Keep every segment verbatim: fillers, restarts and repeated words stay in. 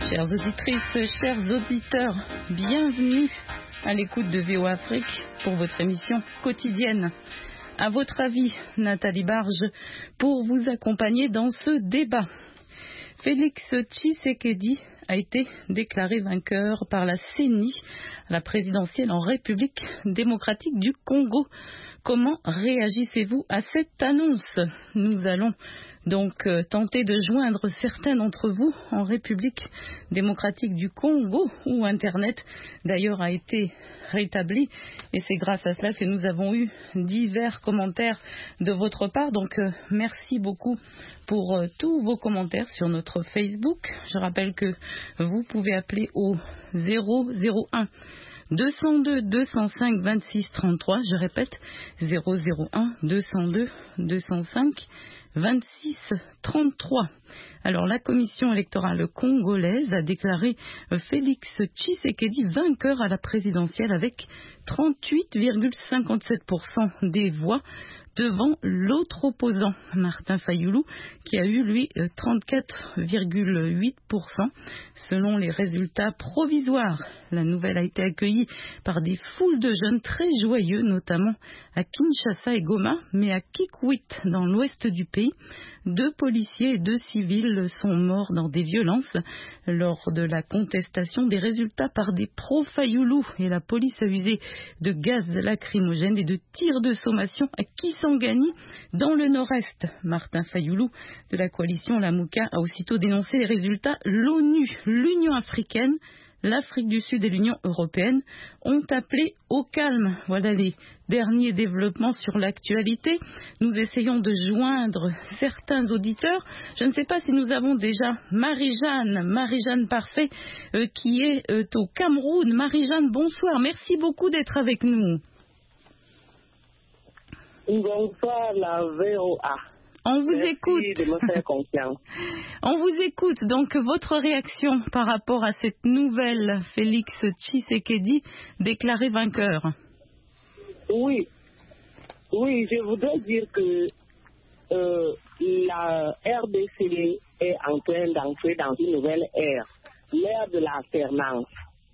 Chères auditrices, chers auditeurs, bienvenue à l'écoute de V O Afrique pour votre émission quotidienne. À votre avis, Nathalie Barge, pour vous accompagner dans ce débat. Félix Tshisekedi a été déclaré vainqueur par la C E N I à la présidentielle en République démocratique du Congo. Comment réagissez-vous à cette annonce? Nous allons donc euh, tenter de joindre certains d'entre vous en République démocratique du Congo où Internet d'ailleurs a été rétabli et c'est grâce à cela que nous avons eu divers commentaires de votre part. Donc euh, merci beaucoup pour euh, tous vos commentaires sur notre Facebook. Je rappelle que vous pouvez appeler au zéro zéro un deux cent deux deux cent cinq vingt-six trente-trois. Je répète, zéro zéro un deux cent deux deux cent cinq vingt-six trente-trois. Alors, la commission électorale congolaise a déclaré Félix Tshisekedi vainqueur à la présidentielle avec trente-huit virgule cinquante-sept pour cent des voix devant l'autre opposant, Martin Fayulu, qui a eu, lui, trente-quatre virgule huit pour cent selon les résultats provisoires. La nouvelle a été accueillie par des foules de jeunes très joyeux, notamment à Kinshasa et Goma, mais à Kikwit, dans l'ouest du pays. Deux policiers et deux civils sont morts dans des violences lors de la contestation des résultats par des pro-Fayulu, et la police a usé de gaz lacrymogène et de tirs de sommation à Kisangani, dans le nord-est. Martin Fayulu de la coalition Lamuka a aussitôt dénoncé les résultats. L'ONU, l'Union africaine, l'Afrique du Sud et l'Union européenne ont appelé au calme. Voilà les derniers développements sur l'actualité. Nous essayons de joindre certains auditeurs. Je ne sais pas si nous avons déjà Marie-Jeanne, Marie-Jeanne Parfait, euh, qui est euh, au Cameroun. Marie-Jeanne, bonsoir. Merci beaucoup d'être avec nous. Bonsoir, la V O A. On vous Merci écoute. de me faire confiance. On vous écoute. Donc, votre réaction par rapport à cette nouvelle Félix Tshisekedi déclaré vainqueur? Oui, oui, je voudrais dire que euh, la R D C est en train d'entrer dans une nouvelle ère, l'ère de l'alternance.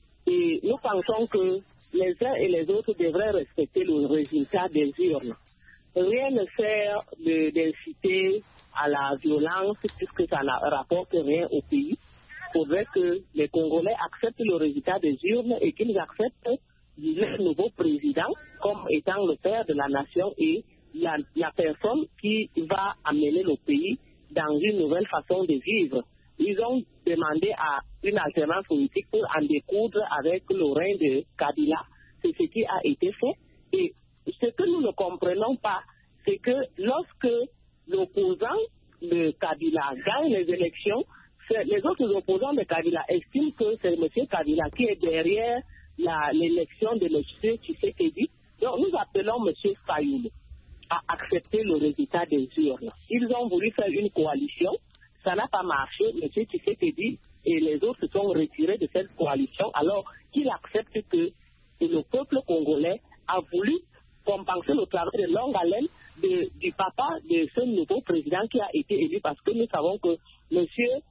Et nous pensons que les uns et les autres devraient respecter le résultat des urnes. Rien ne sert de- d'inciter à la violence puisque ça ne rapporte rien au pays. Il faudrait que les Congolais acceptent le résultat des urnes et qu'ils acceptent le nouveau président comme étant le père de la nation et la, la personne qui va amener le pays dans une nouvelle façon de vivre. Ils ont demandé à une alternance politique pour en découdre avec le règne de Kabila. C'est ce qui a été fait. Et ce que nous ne comprenons pas, c'est que lorsque l'opposant de Kabila gagne les élections, c'est- les autres opposants de Kabila estiment que c'est M. Kabila qui est derrière la- l'élection de M. Tshisekedi. Donc nous appelons M. Fayulu à accepter le résultat des urnes. Ils ont voulu faire une coalition, ça n'a pas marché. M. Tshisekedi et les autres se sont retirés de cette coalition alors qu'il accepte que et le peuple congolais a voulu compenser le travail de longue haleine de- du papa de ce nouveau président qui a été élu, parce que nous savons que M.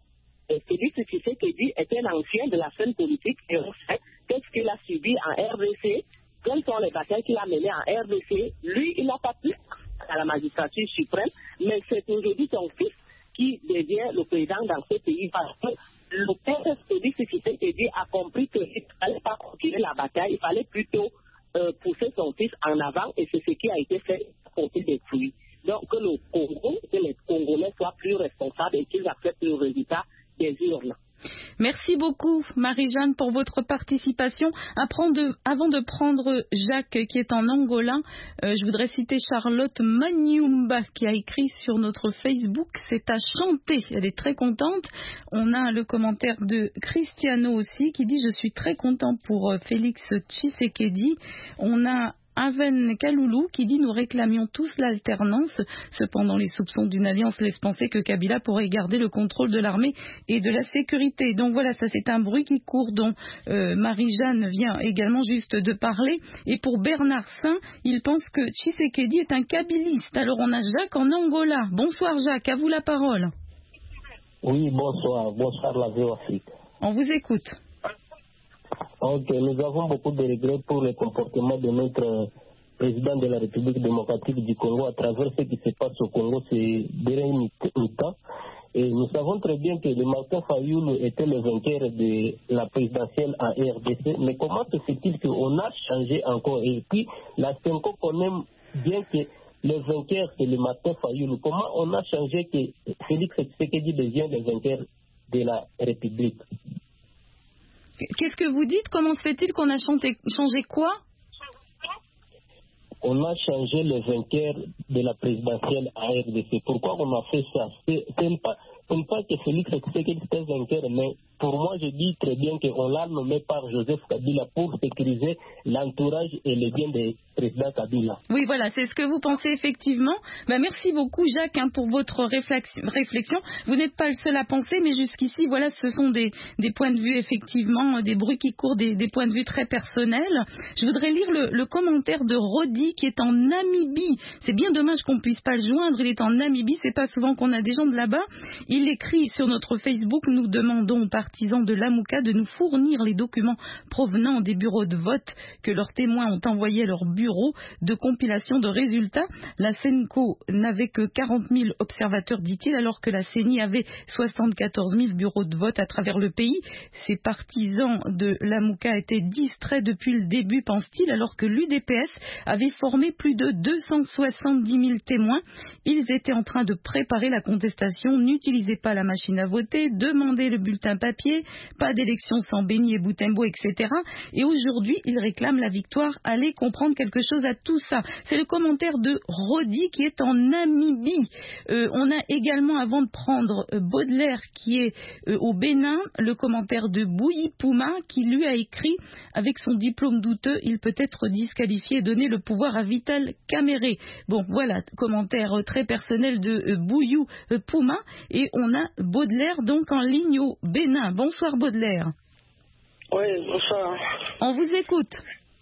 Félix Tshisekedi est un ancien de la scène politique et on sait qu'est-ce qu'il a subi en R D C, quelles sont les batailles qu'il a menées en R D C. Lui, il n'a pas pu à la magistrature suprême, mais c'est aujourd'hui son fils qui devient le président dans ce pays parce que le père Félix Tshisekedi a compris qu'il ne fallait pas continuer la bataille, il fallait plutôt euh, pousser son fils en avant et c'est ce qui a été fait porter des fruits. Donc que le Congo, que les Congolais soient plus responsables et qu'ils acceptent le résultat des urnes. Merci beaucoup, Marie-Jeanne, pour votre participation. Avant de, avant de prendre Jacques, qui est en Angola, euh, je voudrais citer Charlotte Maniumba, qui a écrit sur notre Facebook « C'est à chanter ». Elle est très contente. On a le commentaire de Cristiano aussi, qui dit « Je suis très content pour euh, Félix Tshisekedi ». On a Aven Kaloulou qui dit « Nous réclamions tous l'alternance. Cependant, les soupçons d'une alliance laissent penser que Kabila pourrait garder le contrôle de l'armée et de la sécurité. » Donc voilà, ça c'est un bruit qui court dont euh, Marie-Jeanne vient également juste de parler. Et pour Bernard Saint, il pense que Tshisekedi est un kabiliste. Alors on a Jacques en Angola. Bonsoir Jacques, à vous la parole. Oui, bonsoir. Bonsoir la V O Afrique. On vous écoute. Ok, nous avons beaucoup de regrets pour le comportement de notre président de la République démocratique du Congo à travers ce qui se passe au Congo ces derniers temps. Et nous savons très bien que le Martin Fayoulou était le vainqueur de la présidentielle en R D C. Mais comment se fait-il qu'on a changé encore? Et puis, la Senko connaît bien que le vainqueur, c'est le Martin Fayoulou. Comment on a changé que Félix Tshisekedi devient le vainqueur de la République? Qu'est-ce que vous dites? Comment se fait-il qu'on a chanté, changé quoi? On a changé le vainqueur de la présidentielle à R D C. Pourquoi on a fait ça? C'est, c'est pas, c'est pas que Félix Tshisekedi était vainqueur, mais pour moi, je dis très bien qu'on l'a nommé par Joseph Kabila pour sécuriser l'entourage et les biens du président Kabila. Oui, voilà, c'est ce que vous pensez effectivement. Ben, merci beaucoup, Jacques, hein, pour votre réflexion. Vous n'êtes pas le seul à penser, mais jusqu'ici, voilà, ce sont des, des points de vue, effectivement, des bruits qui courent, des, des points de vue très personnels. Je voudrais lire le, le commentaire de Rodi, qui est en Namibie. C'est bien dommage qu'on ne puisse pas le joindre. Il est en Namibie, c'est pas souvent qu'on a des gens de là-bas. Il écrit sur notre Facebook: nous demandons aux partisans de l'Amouka de nous fournir les documents provenant des bureaux de vote que leurs témoins ont envoyés à leur bureau de compilation de résultats. La Senko n'avait que quarante mille observateurs, dit-il, alors que la C E N I avait soixante-quatorze mille bureaux de vote à travers le pays. Ces partisans de l'Amouka étaient distraits depuis le début, pense-t-il, alors que l'U D P S avait formé plus de deux cent soixante-dix mille témoins. Ils étaient en train de préparer la contestation. N'utilisez pas la machine à voter, demandez le bulletin papier, pas d'élection sans Béni et Boutembo, et cetera. Et aujourd'hui, ils réclament la victoire. Allez comprendre quelque chose à tout ça. C'est le commentaire de Rodi qui est en Namibie. Euh, on a également, avant de prendre euh, Baudelaire qui est euh, au Bénin, le commentaire de Bouyi Pouma qui lui a écrit: avec son diplôme douteux, il peut être disqualifié et donner le pouvoir à Vital Kamere. Bon, voilà, commentaire euh, très personnel de euh, Bouyou euh, Pouma. Et on a Baudelaire donc en ligne au Bénin. Bonsoir Baudelaire. Oui, bonsoir. On vous écoute.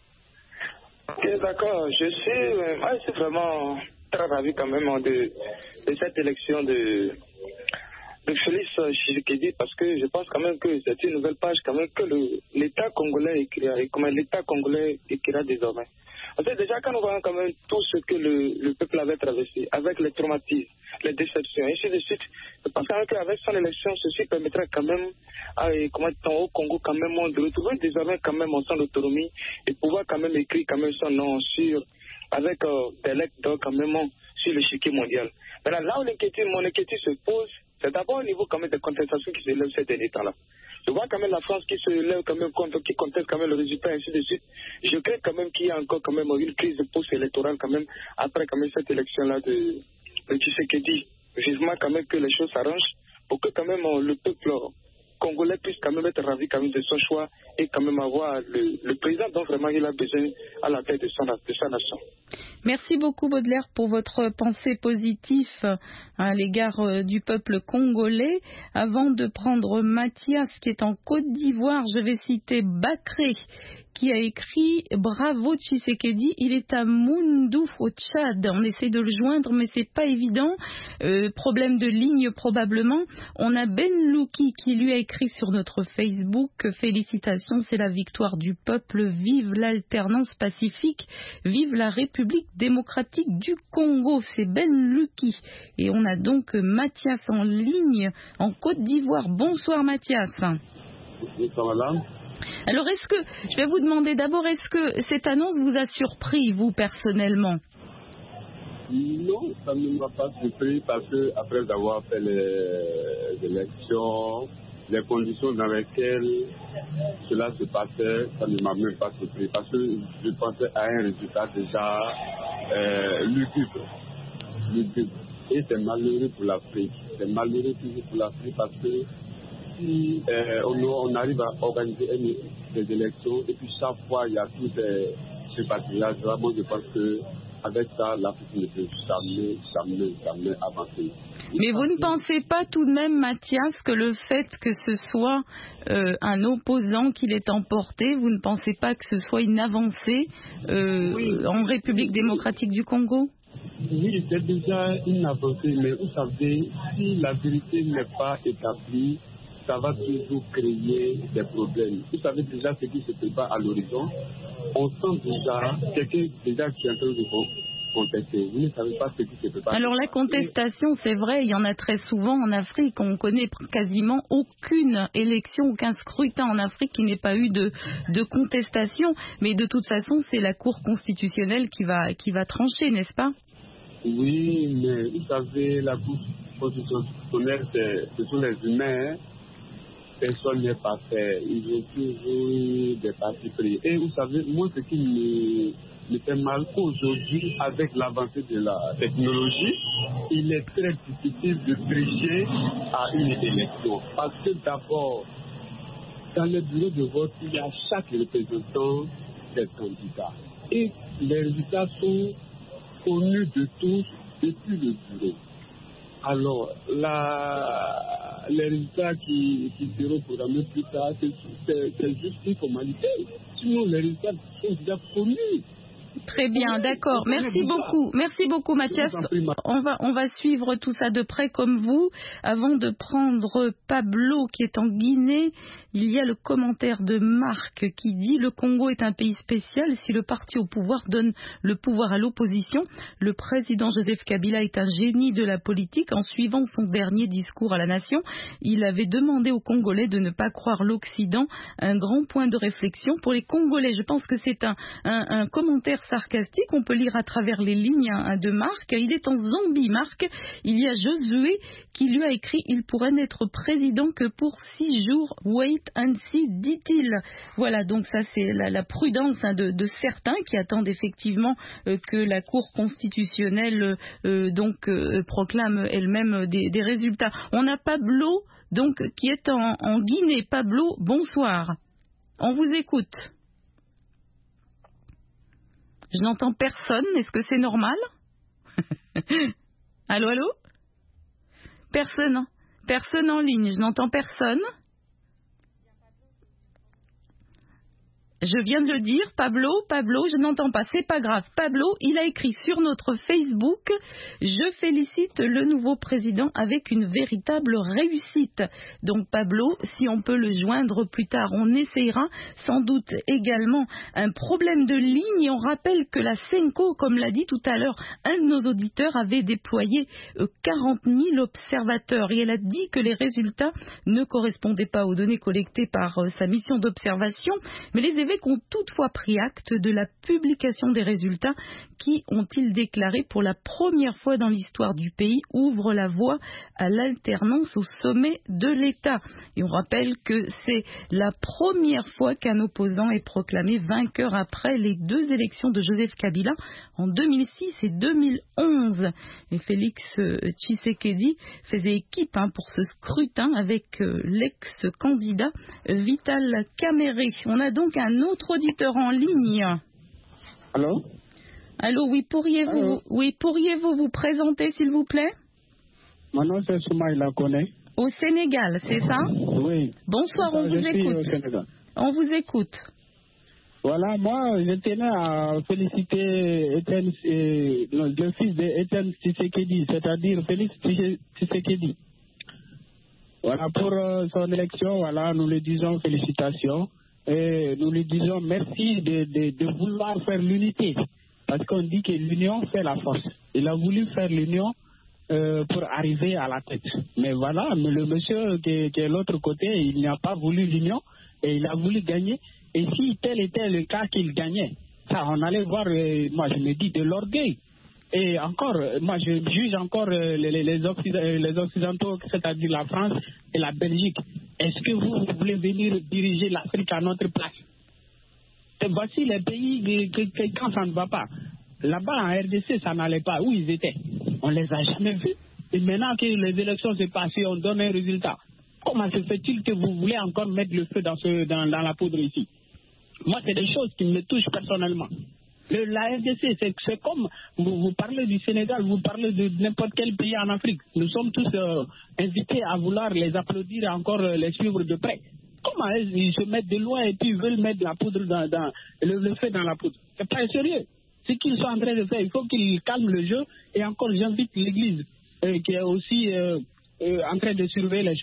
Ok, d'accord. Je suis, euh, moi, je suis vraiment très ravi quand même de, de cette élection de, de Félix Tshisekedi, parce que je pense quand même que c'est une nouvelle page quand même que le, l'État congolais écrira, et comment l'État congolais écrira désormais. Parce que déjà quand nous voyons quand même tout ce que le, le peuple avait traversé, avec les traumatismes, les déceptions, et ainsi de suite, je pense qu'avec son élection, ceci permettra quand même à, comment, au Congo quand même de retrouver désormais quand même son autonomie et pouvoir quand même écrire quand même son nom sur, avec euh, des lettres d'or quand même sur l'échiquier mondial. Maintenant, là où l'inquiétude, mon inquiétude se pose, c'est d'abord au niveau quand même des contestations qui se lèvent ces derniers temps-là. Je vois quand même la France qui se lève quand même contre, qui conteste quand même le résultat, et ainsi de suite. Je crains quand même qu'il y a encore quand même une crise de post-électorale quand même, après quand même cette élection-là de, de Tshisekedi. Vivement quand même que les choses s'arrangent pour que quand même le peuple congolais puisse quand même être ravi quand même de son choix et quand même avoir le, le président dont vraiment il a besoin à la tête de, son, de sa nation. Merci beaucoup Baudelaire pour votre pensée positive à l'égard du peuple congolais. Avant de prendre Mathias qui est en Côte d'Ivoire, je vais citer Bakré qui a écrit: bravo Tshisekedi, il est à Moundou au Tchad. On essaie de le joindre mais c'est pas évident, euh, problème de ligne probablement. On a Ben Louki qui lui a écrit sur notre Facebook: félicitations, c'est la victoire du peuple, vive l'alternance pacifique, vive la République démocratique du Congo. C'est Ben Louki. Et on a donc Mathias en ligne en Côte d'Ivoire. Bonsoir Mathias. Bonsoir madame. Alors, est-ce que, je vais vous demander d'abord, est-ce que cette annonce vous a surpris, vous, personnellement? Non, ça ne m'a pas surpris parce que après avoir fait les élections, les conditions dans lesquelles cela se passait, ça ne m'a même pas surpris parce que je pensais à un résultat déjà euh, lugubre. lugubre. Et c'est malheureux pour l'Afrique. C'est malheureux toujours pour l'Afrique parce que si euh, on, on arrive à organiser une, des élections et puis chaque fois il y a tout ces, ces patriotes, vraiment je pense que avec ça l'Afrique ne peut jamais, jamais, jamais avancer. Mais vous ne pensez pas tout de même, Mathias, que le fait que ce soit euh, un opposant qui l'ait emporté, vous ne pensez pas que ce soit une avancée euh, oui. en République démocratique du Congo? Oui, c'est déjà une avancée, mais vous savez, si la vérité n'est pas établie, ça va toujours créer des problèmes. Vous savez déjà ce qui se prépare à l'horizon. On sent déjà quelqu'un déjà qui est en train de contester. Vous ne savez pas ce qui se prépare. Alors la contestation, c'est vrai, il y en a très souvent en Afrique. On connaît quasiment aucune élection, aucun scrutin en Afrique qui n'ait pas eu de, de contestation. Mais de toute façon, c'est la Cour constitutionnelle qui va, qui va trancher, n'est-ce pas? Oui, mais vous savez, la Cour constitutionnelle, ce sont les humains. Personne n'est parfait. Ils ont toujours des partis pris. Et vous savez, moi, ce qui me, me fait mal aujourd'hui, avec l'avancée de la technologie, il est très difficile de tricher à une élection. Parce que d'abord, dans le bureau de vote, il y a chaque représentant des candidats. Et les résultats sont connus de tous depuis le bureau. Alors, la, les résultats qui, qui seront programmés plus tard, c'est juste une formalité. Sinon, les résultats sont déjà connus. Très bien, d'accord. Merci beaucoup. Merci beaucoup, Mathias. On va, on va suivre tout ça de près comme vous. Avant de prendre Pablo qui est en Guinée, il y a le commentaire de Marc qui dit « Le Congo est un pays spécial. Si le parti au pouvoir donne le pouvoir à l'opposition, le président Joseph Kabila est un génie de la politique. En suivant son dernier discours à la nation, il avait demandé aux Congolais de ne pas croire l'Occident. Un grand point de réflexion pour les Congolais. » Je pense que c'est un, un, un commentaire sarcastique, on peut lire à travers les lignes hein, de Marc. Il est en Zambie, Marc. Il y a Josué qui lui a écrit « Il pourrait n'être président que pour six jours. Wait and see », dit-il. Voilà, donc ça c'est la, la prudence hein, de, de certains qui attendent effectivement euh, que la Cour constitutionnelle euh, donc euh, proclame elle-même des, des résultats. On a Pablo donc qui est en, en Guinée. Pablo, bonsoir. On vous écoute. Je n'entends personne. Est-ce que c'est normal? Allô, allô? Personne. Personne en ligne. Je n'entends personne. Je viens de le dire, Pablo, Pablo, je n'entends pas, c'est pas grave. Pablo, il a écrit sur notre Facebook « Je félicite le nouveau président avec une véritable réussite ». Donc Pablo, si on peut le joindre plus tard, on essayera. Sans doute également un problème de ligne. Et on rappelle que la Senko, comme l'a dit tout à l'heure, un de nos auditeurs avait déployé quarante mille observateurs. Et elle a dit que les résultats ne correspondaient pas aux données collectées par sa mission d'observation, mais les évêques ont toutefois pris acte de la publication des résultats qui, ont-ils déclaré, pour la première fois dans l'histoire du pays, ouvrent la voie à l'alternance au sommet de l'État. Et on rappelle que c'est la première fois qu'un opposant est proclamé vainqueur après les deux élections de Joseph Kabila en deux mille six et deux mille onze. Et Félix Tshisekedi faisait équipe hein, pour ce scrutin avec euh, l'ex-candidat Vital Kamerhe. On a donc un autre auditeur en ligne. Allô? Allô, oui, pourriez-vous, Allô? Oui, pourriez-vous vous présenter, s'il vous plaît? Mon nom, c'est Soumaïla Koné. Au Sénégal, c'est ça? Oui. Bonsoir, on je vous suis écoute. Au Sénégal. On vous écoute. Voilà, moi, je tenais à féliciter Etienne, euh, le fils d'Etienne Tshisekedi, c'est-à-dire Félix Tshisekedi. Voilà, pour euh, son élection, voilà, nous lui disons félicitations. Et nous lui disons merci de, de, de vouloir faire l'unité. Parce qu'on dit que l'union fait la force. Il a voulu faire l'union euh, pour arriver à la tête. Mais voilà, mais le monsieur qui, qui est de l'autre côté, il n'a pas voulu l'union et il a voulu gagner. Et si tel était le cas qu'il gagnait, ça, on allait voir, euh, moi je me dis, de l'orgueil. Et encore, moi je juge encore les, les, les, Occidentaux, les Occidentaux, c'est-à-dire la France et la Belgique. Est-ce que vous, vous voulez venir diriger l'Afrique à notre place? Et voici les pays que, que, quand ça ne va pas. Là-bas en R D C, ça n'allait pas. Où ils étaient? On les a jamais vus. Et maintenant que les élections se passent, on donne un résultat. Comment se fait-il que vous voulez encore mettre le feu dans, ce, dans, dans la poudre ici? Moi, c'est des choses qui me touchent personnellement. Le, la R D C, c'est, c'est comme, vous, vous parlez du Sénégal, vous parlez de n'importe quel pays en Afrique. Nous sommes tous euh, invités à vouloir les applaudir et encore euh, les suivre de près. Comment ils se mettent de loin et puis ils veulent mettre la poudre dans, dans le, le feu dans la poudre? C'est pas sérieux. Ce qu'ils sont en train de faire, il faut qu'ils calment le jeu. Et encore, j'invite l'Église euh, qui est aussi euh, euh, en train de surveiller les choses.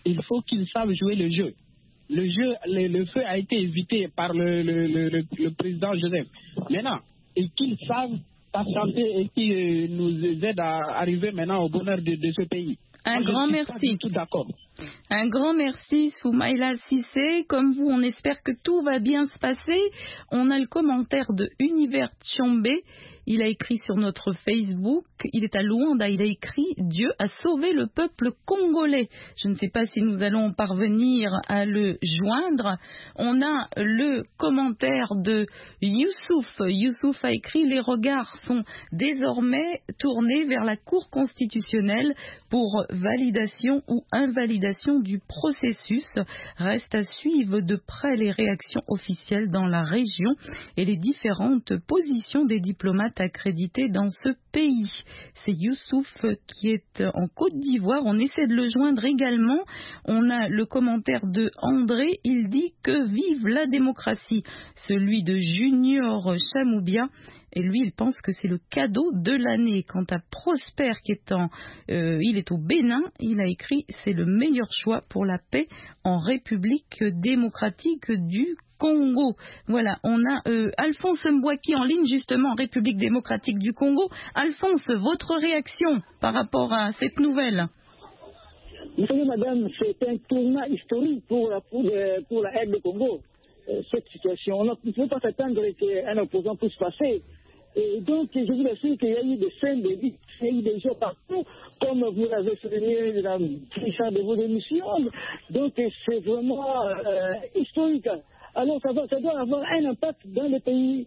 il faut qu'ils savent jouer le jeu. Le jeu, le, le feu a été évité par le, le, le, le, le président Joseph. Maintenant, et qu'ils savent patienter et qui euh, nous aident à arriver maintenant au bonheur de, de ce pays. Un Moi, grand je suis merci. pas du tout d'accord. Un grand merci, Soumaïla Cissé. Comme vous, on espère que tout va bien se passer. On a le commentaire de Univers Tchombe. Il a écrit sur notre Facebook, il est à Luanda, il a écrit « Dieu a sauvé le peuple congolais ». Je ne sais pas si nous allons parvenir à le joindre. On a le commentaire de Youssouf. Youssouf a écrit « Les regards sont désormais tournés vers la Cour constitutionnelle pour validation ou invalidation du processus. Reste à suivre de près les réactions officielles dans la région et les différentes positions des diplomates accrédité dans ce pays. C'est Youssouf qui est en Côte d'Ivoire. On essaie de le joindre également. On a le commentaire de André. Il dit que vive la démocratie. Celui de Junior Chamoubia. Et lui, il pense que c'est le cadeau de l'année. Quant à Prosper, qui est en, euh, il est au Bénin, il a écrit « C'est le meilleur choix pour la paix en République démocratique du Congo ». Voilà, on a euh, Alphonse Mbouaki en ligne justement en République démocratique du Congo. Alphonse, votre réaction par rapport à cette nouvelle? Vous savez, madame, c'est un tournant historique pour la, pour, pour la R D Congo. Euh, cette situation, on ne peut pas s'attendre qu'un opposant puisse passer. Et donc, je vous assure qu'il y a eu des scènes, des vies, il y a eu des gens partout, comme vous l'avez souligné dans l'histoire de vos émissions. Donc, c'est vraiment euh, historique. Alors, ça, va, ça doit avoir un impact dans le pays,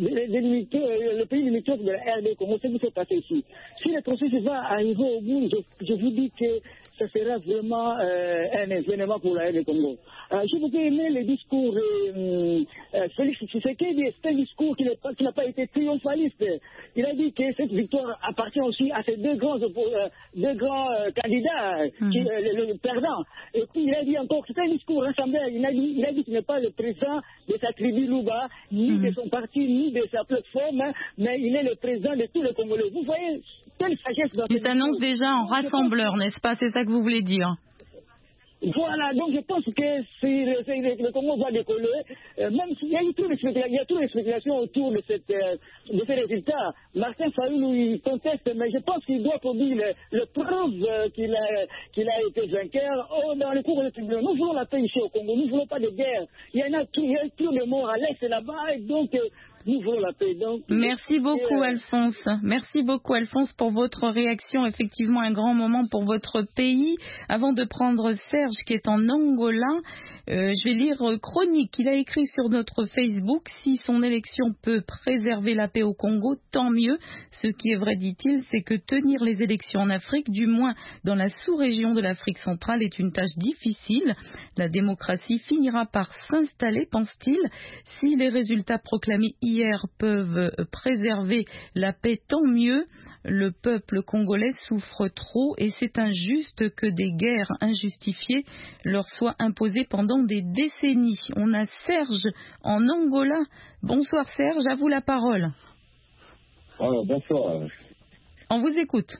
le pays limitrophe de la R D Congo, ce qui s'est passé ici. Si le processus va arriver au bout, je, je vous dis que ça sera vraiment euh, un événement pour la R D Congo. Euh, J'ai beaucoup aimé le discours de euh, Félix Tshisekedi. C'est un discours qui n'a pas été triomphaliste. Il a dit que cette victoire appartient aussi à ces deux grands, euh, deux grands euh, candidats, mmh. qui, euh, le, le perdant. Et puis il a dit encore, c'est un discours rassembleur. Il a dit, il a dit qu'il n'est pas le président de sa tribu Louba, ni mmh. de son parti, ni de sa plateforme, mais il est le président de tous les Congolais. Vous voyez, quelle sagesse dans il s'annonce déjà en rassembleur, n'est-ce pas? C'est ça que vous voulez dire? Voilà, donc je pense que si le, le, le Congo va décoller, euh, même s'il y a eu toutes les spéculations autour de, cette, euh, de ces résultats, Martin Fayoulou il conteste, mais je pense qu'il doit produire le, le preuve euh, qu'il a, qu'il a été vainqueur oh, dans les cours de tribunal. Nous voulons la paix ici au Congo, nous ne voulons pas de guerre. Il y en a tout, il y a tout le monde à l'est et là-bas, et donc... Euh, Nous voulons la paix, donc. Merci beaucoup, Alphonse. Merci beaucoup, Alphonse, pour votre réaction. Effectivement, un grand moment pour votre pays. Avant de prendre Serge, qui est en Angola, euh, je vais lire Chronique. Il a écrit sur notre Facebook: si son élection peut préserver la paix au Congo, tant mieux. Ce qui est vrai, dit-il, c'est que tenir les élections en Afrique, du moins dans la sous-région de l'Afrique centrale, est une tâche difficile. La démocratie finira par s'installer, pense-t-il, si les résultats proclamés hier peuvent préserver la paix, tant mieux. Le peuple congolais souffre trop et c'est injuste que des guerres injustifiées leur soient imposées pendant des décennies. On a Serge en Angola. Bonsoir Serge, à vous la parole. Alors, bonsoir. On vous écoute.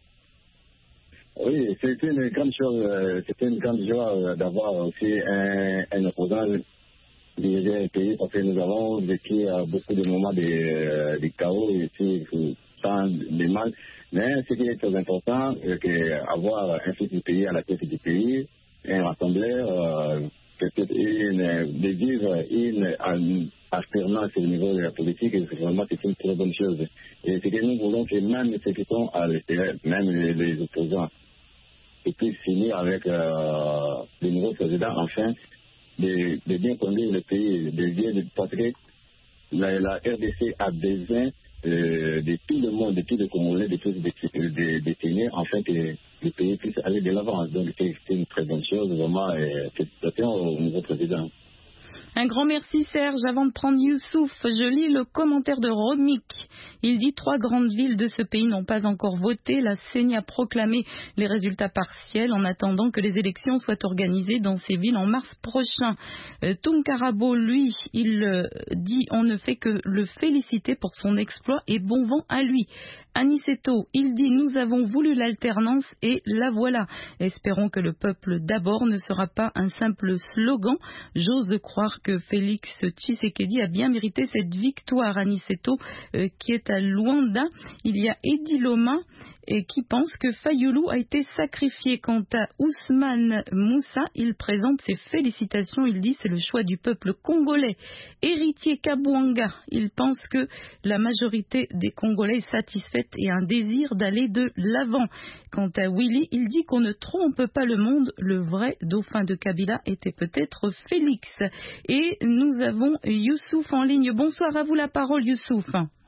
Oui, c'est une grande chose, c'est une grande joie d'avoir aussi un, un opposant diriger un pays, parce que nous avons vécu euh, beaucoup de moments de, euh, de chaos ici, tant de mal. Mais ce qui est très important, c'est qu'avoir un chef du pays à la tête du pays, un rassembleur, euh, peut-être une, de vivre une, une alternance au niveau de la politique, et vraiment c'est une très bonne chose. Et c'est que nous voulons que même ceux qui sont à l'extérieur, même les, les opposants, ils puissent finir avec euh, le nouveau président, enfin, De, de bien conduire le pays, de bien, de, parce que la, la R D C a besoin euh, de tout le monde, de tous les Congolais, de tous les détenus, afin que le pays puisse aller de l'avant. Donc c'est une très bonne chose, vraiment, et félicitations au nouveau président. Un grand merci Serge. Avant de prendre Youssouf, je lis le commentaire de Romik. Il dit: trois grandes villes de ce pays n'ont pas encore voté. La C E N I a proclamé les résultats partiels en attendant que les élections soient organisées dans ces villes en mars prochain. Euh, Tunkarabo, lui, il euh, dit: on ne fait que le féliciter pour son exploit et bon vent à lui. Aniceto, il dit « Nous avons voulu l'alternance et la voilà. Espérons que le peuple d'abord ne sera pas un simple slogan. J'ose croire que Félix Tshisekedi a bien mérité cette victoire. » Aniceto euh, qui est à Luanda. Il y a Eddie Loma et qui pense que Fayoulou a été sacrifié. Quant à Ousmane Moussa, il présente ses félicitations. Il dit c'est le choix du peuple congolais. Héritier Kabouanga, il pense que la majorité des Congolais est satisfaite et a un désir d'aller de l'avant. Quant à Willy, il dit qu'on ne trompe pas le monde. Le vrai dauphin de Kabila était peut-être Félix. Et nous avons Youssouf en ligne. Bonsoir, à vous la parole Youssouf.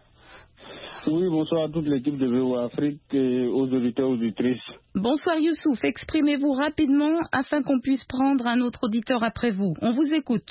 Oui, bonsoir à toute l'équipe de V O A Afrique et aux auditeurs et auditrices. Bonsoir Youssouf, exprimez-vous rapidement afin qu'on puisse prendre un autre auditeur après vous. On vous écoute.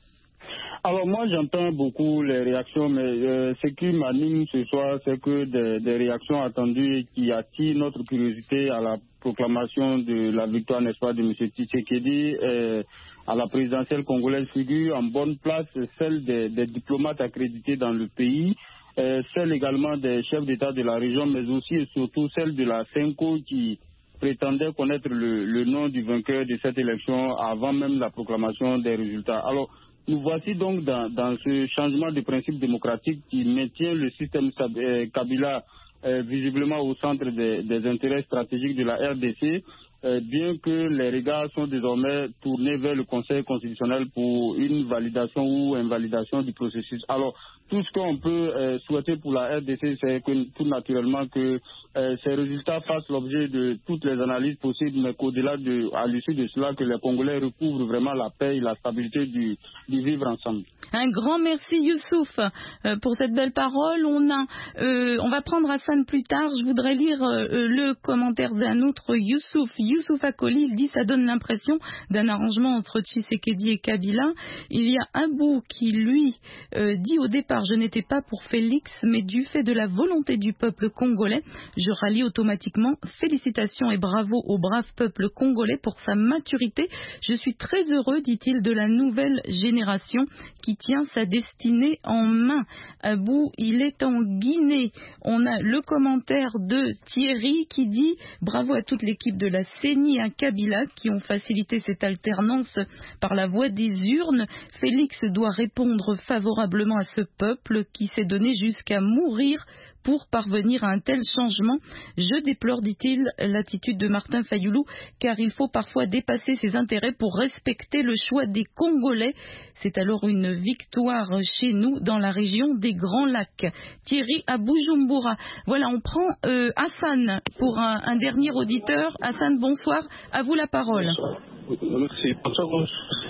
Alors moi j'entends beaucoup les réactions, mais euh, ce qui m'anime ce soir, c'est que des, des réactions attendues et qui attirent notre curiosité à la proclamation de la victoire, n'est-ce pas, de M. Tshisekedi euh, à la présidentielle congolaise figure en bonne place celle des, des diplomates accrédités dans le pays. Euh, celle également des chefs d'État de la région, mais aussi et surtout celle de la CENCO qui prétendait connaître le, le nom du vainqueur de cette élection avant même la proclamation des résultats. Alors, nous voici donc dans, dans ce changement de principe démocratique qui maintient le système euh, Kabila euh, visiblement au centre des, des intérêts stratégiques de la R D C, euh, bien que les regards sont désormais tournés vers le Conseil constitutionnel pour une validation ou invalidation du processus. Alors, tout ce qu'on peut euh, souhaiter pour la R D C, c'est que, tout naturellement que euh, ces résultats fassent l'objet de toutes les analyses possibles, mais qu'au-delà de, à l'issue de cela, que les Congolais recouvrent vraiment la paix et la stabilité du, du vivre ensemble. Un grand merci Youssouf euh, pour cette belle parole. On, a, euh, on va prendre Hassan plus tard. Je voudrais lire euh, le commentaire d'un autre Youssouf. Youssouf Akoli, il dit ça donne l'impression d'un arrangement entre Tshisekedi et Kabila. Il y a Abou qui lui euh, dit au départ je n'étais pas pour Félix, mais du fait de la volonté du peuple congolais, je rallie automatiquement. Félicitations et bravo au brave peuple congolais pour sa maturité. Je suis très heureux, dit-il, de la nouvelle génération qui tient sa destinée en main. Abou, il est en Guinée. On a le commentaire de Thierry qui dit bravo à toute l'équipe de la C E N I à Kabila qui ont facilité cette alternance par la voie des urnes. Félix doit répondre favorablement à ce peuple qui s'est donné jusqu'à mourir pour parvenir à un tel changement. Je déplore, dit-il, l'attitude de Martin Fayoulou, car il faut parfois dépasser ses intérêts pour respecter le choix des Congolais. C'est alors une victoire chez nous dans la région des Grands Lacs. Thierry à Bujumbura. Voilà, on prend euh, Hassan pour un, un dernier auditeur. Hassan, bonsoir. À vous la parole. Bonsoir. Merci. Bonsoir.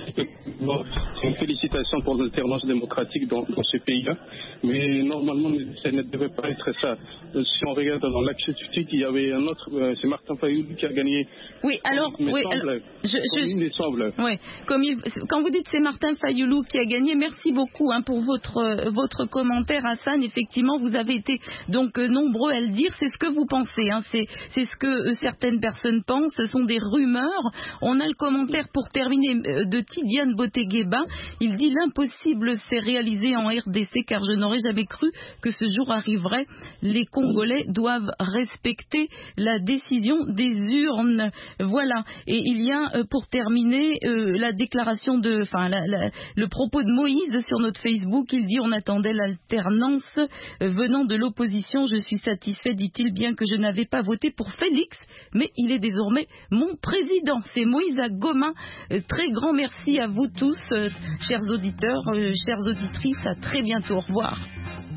Une félicitation pour l'alternance démocratique dans, dans ce pays-là. Mais normalement, ça ne devait pas être ça. Si on regarde dans l'action politique, il y avait un autre, euh, c'est Martin Fayoulou qui a gagné. Oui, alors, il me oui, semble, alors je, je, il me semble. Ouais, comme il, quand vous dites c'est Martin Fayoulou qui a gagné, merci beaucoup hein, pour votre euh, votre commentaire, Hassan. Effectivement, vous avez été donc euh, nombreux à le dire. C'est ce que vous pensez. Hein, c'est c'est ce que euh, certaines personnes pensent. Ce sont des rumeurs. On a le commentaire pour terminer euh, de Tidiane Botegueba. Il dit l'impossible s'est réalisé en R D C car je n'aurais jamais cru que ce jour arriverait. Les Congolais doivent respecter la décision des urnes. Voilà. Et il y a euh, pour terminer euh, la déclaration de, enfin la, la, le propos de Moïse sur notre Facebook. Il dit on attendait l'alternance euh, venant de l'opposition. Je suis satisfait, dit-il, bien que je n'avais pas voté pour Félix, mais il est désormais mon président. C'est Moïse à Goma. Euh, très grand merci à vous tous, euh, chers auditeurs, euh, chères auditrices. À très bientôt. Au revoir.